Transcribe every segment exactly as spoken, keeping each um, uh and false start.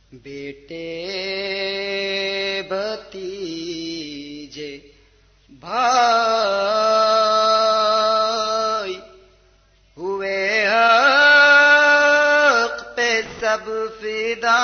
بیٹے بھتیجے بھائی ہوئے حق پہ سب فدا،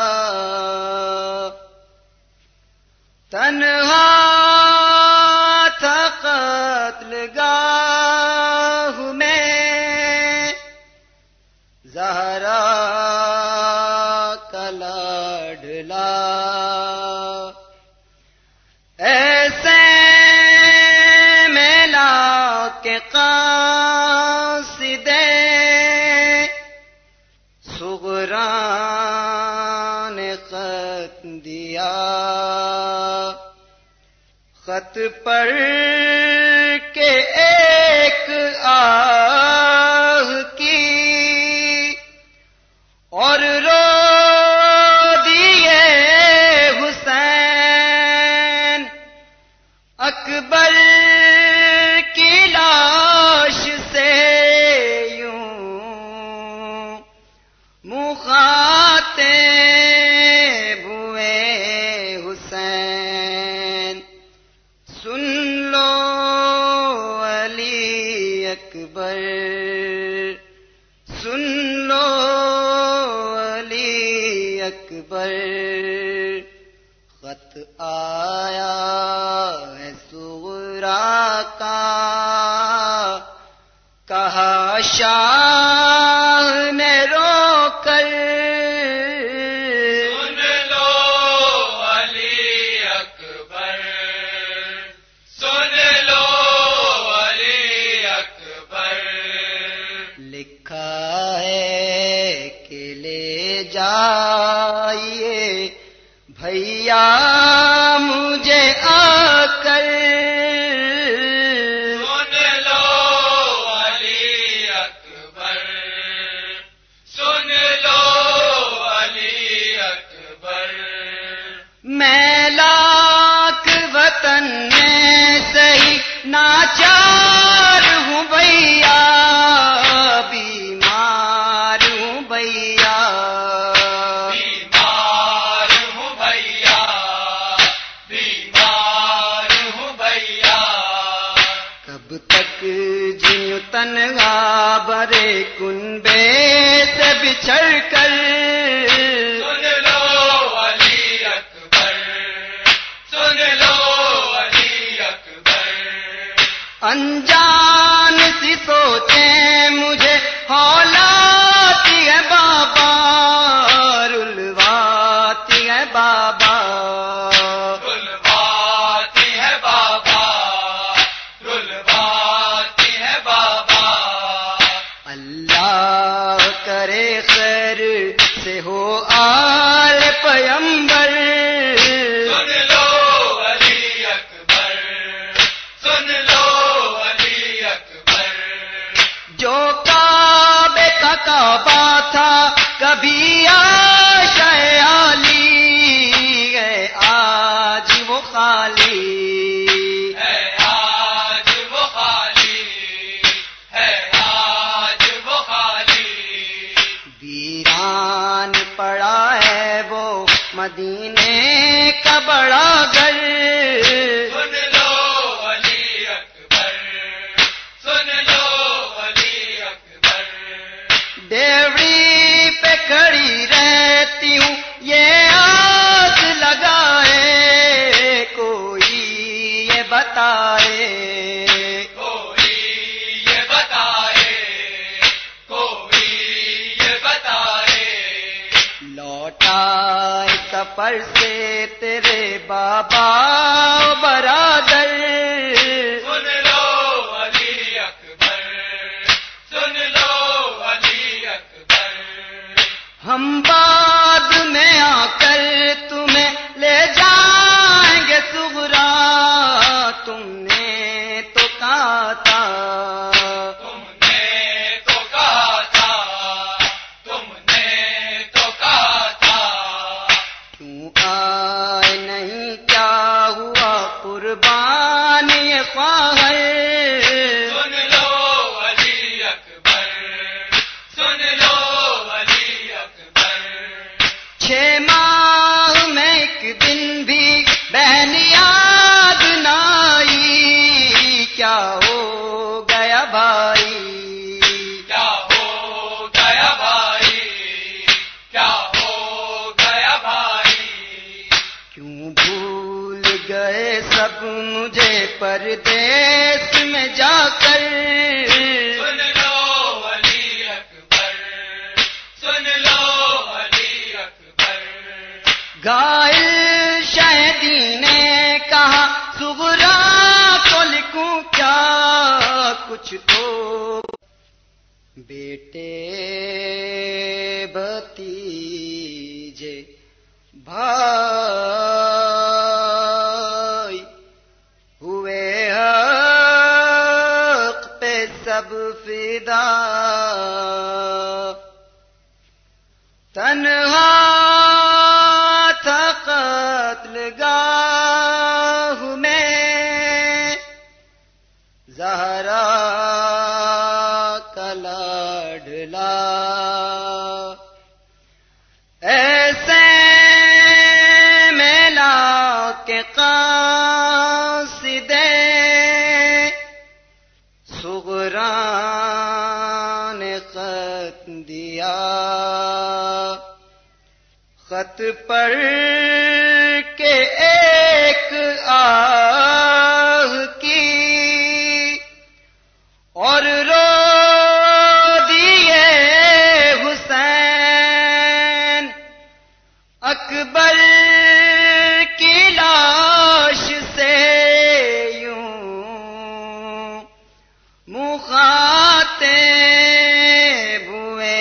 تنہا تھا قتل گاہ میں زہرا کا لاڈلا، ایسے میں لا کے قاصد صغریٰ نے خط دیا، خط پڑھ کے ایک آہ کی اور رو دیے حسین، اکبر کی لاش سے یوں مخاطب ہوئے حسین، سن لو علی اکبر، سن لو علی اکبر، خط آیا ہے صغریٰ کا، کہا شاہ نے رو کر، سن لو علی اکبر، سن لو علی اکبر، لکھا ہے کہ لے جائیے بھیا مجھے آ کر، سن لو علی اکبر، سن لو علی اکبر، میں لاکھ وطن میں صحیح ناچار ہوں بھیا، بیمار ہوں بھیا، بیمار ہوں بھیا، بیمار ہوں بھیا، کب تک جیوں تنہا برے کنبے سے بچھڑ کر، سن لو علی اکبر، سن لو علی اکبر، انجان سی سوچیں مجھے ہولاتی ہے بابا، رلواتی ہے بابا، رلواتی ہے بابا، رلواتی ہے بابا، اللہ کرے خیر سے ہو آل پیمبر، سن لو علی اکبر، سن لو علی اکبر، جو کعبے کا کعبہ تھا کبھی عائشہ علی ہے آج وہ خالی، ہے آج وہ خالی، ہے آج وہ خالی، ویران پڑا ہے وہ مدینے کا بڑا گھر، سن لو علی اکبر، سن لو علی اکبر، ڈیوڑی پہ کھڑی رہتی ہوں یہ آس لگائے، کوئی یہ بتائے، کوئی یہ بتائے، کوئی یہ بتائے، لوٹا سفر سے تیرے بابا برادر، سن لو علی اکبر، سن لو علی اکبر، ہم بعد میں آ کر تمہیں لے جائیں گے صغریٰ، تم نے تو کہا تھا، تم نے تو کہا تھا، تم نے تو کہا تھا، کیوں آئے نہیں کیا ہوا قربان یہ خواہر، سن لو علی اکبر، سن لو علی اکبر، چھ ماہ دن بھی بہن یاد نہ آئی، کیا ہو گیا بھائی، کیا ہو گیا بھائی، کیا ہو گیا بھائی، کیوں بھول گئے سب مجھے پردیس میں جا کر، سن لو علی اکبر، سن لو علی اکبر، گائل شہدی نے کہا صغرا کو لکھوں کیا کچھ تو، بیٹے بھتیجے بھائی ہوئے حق پہ سب فدا، تنہا تھا قتل گاہ میں زہرا کا لاڈلا، ایسے میلا کے قاصدے صغرا نے خط دیا، خط پڑھ کے ایک آہ کی اور رو دیے حسین، اکبر کی لاش سے یوں مخاطب ہوئے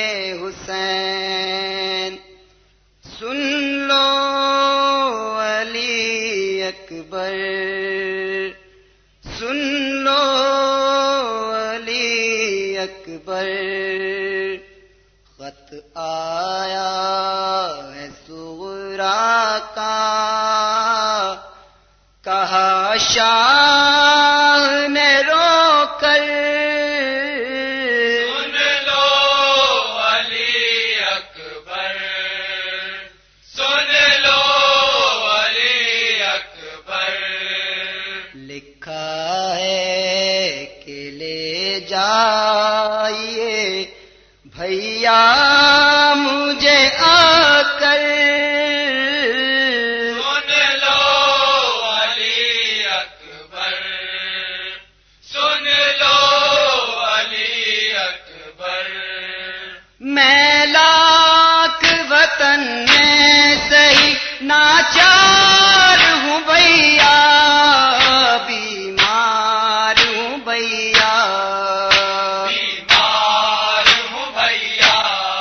حسین، سن لو علی اکبر، سن لو علی اکبر، خط آیا ہے صغرا کا، کہا شاہ نے رو کر، سن لو علی اکبر، سن لو علی اکبر، لکھا ہے کہ لے جائیے بھیا مجھے آ کر، سن لو علی اکبر، سن لو علی اکبر، میں لاکھ وطن میں صحیح ناچار ہوں بھیا، بیمار ہوں بھیا، بیمار ہوں بھیا،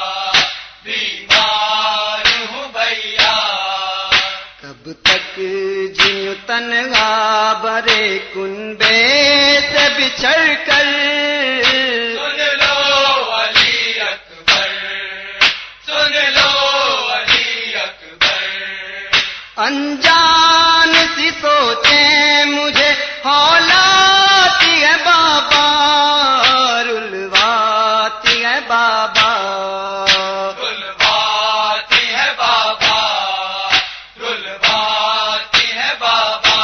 بیمار ہوں بھیا، کب تک جیوں تنہا برے کنبے سے بچھڑ کر، سن لو علی اکبر، سن لو علی اکبر، انجان سی سوچیں مجھے ہولاتی ہے بابا، رلواتی ہے بابا، رلواتی ہے بابا، رلواتی ہے بابا،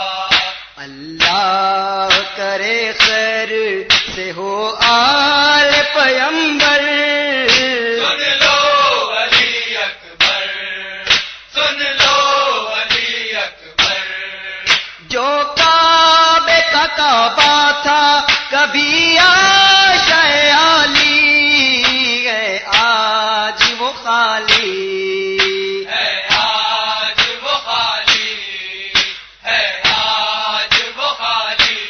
اللہ کرے خیر سے ہو آل پیمبر، سن لو علی اکبر، سن لو علی اکبر، جو کعبے کا کعبہ تھا کبھی عائشہ علی ہے آج وہ خالی، ہے آج وہ خالی، ہے آج وہ خالی،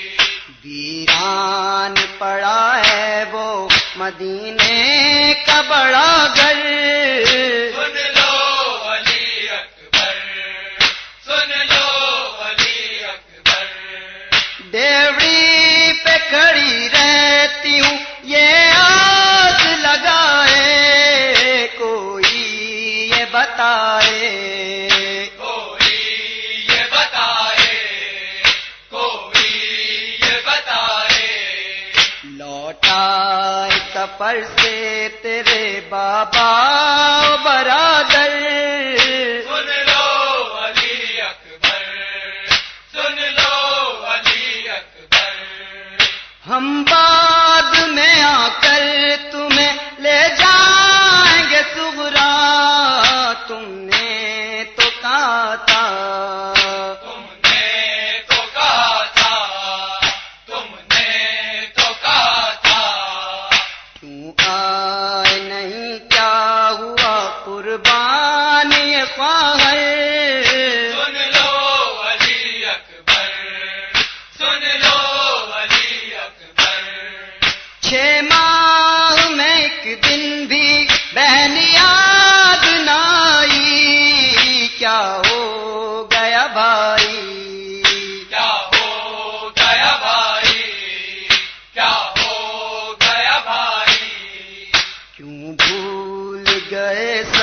ویران پڑا ہے وہ مدینے کا بڑا گھر، سن لو علی اکبر، سن لو علی اکبر، دیوڑی پہ کھڑی رہتی ہوں یہ آس لگائے، کوئی یہ بتائے، کوئی یہ بتائے، کوئی یہ بتائے، لوٹا سفر سے تیرے بابا برادر، سن لو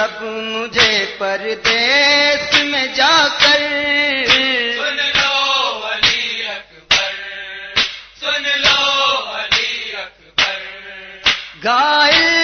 رب مجھے پردیس میں جا کر سن لو علی اکبر، سن لو علی اکبر، گائل